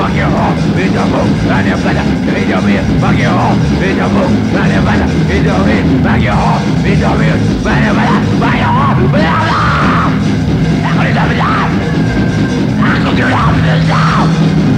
fuck your home, it's a move, and you better, it's a meal, fuck your home, it's a move, and you better, it's a meal, fuck your home, it's a meal, and you better, fuck your home, blah blah. I'm gonna do it now.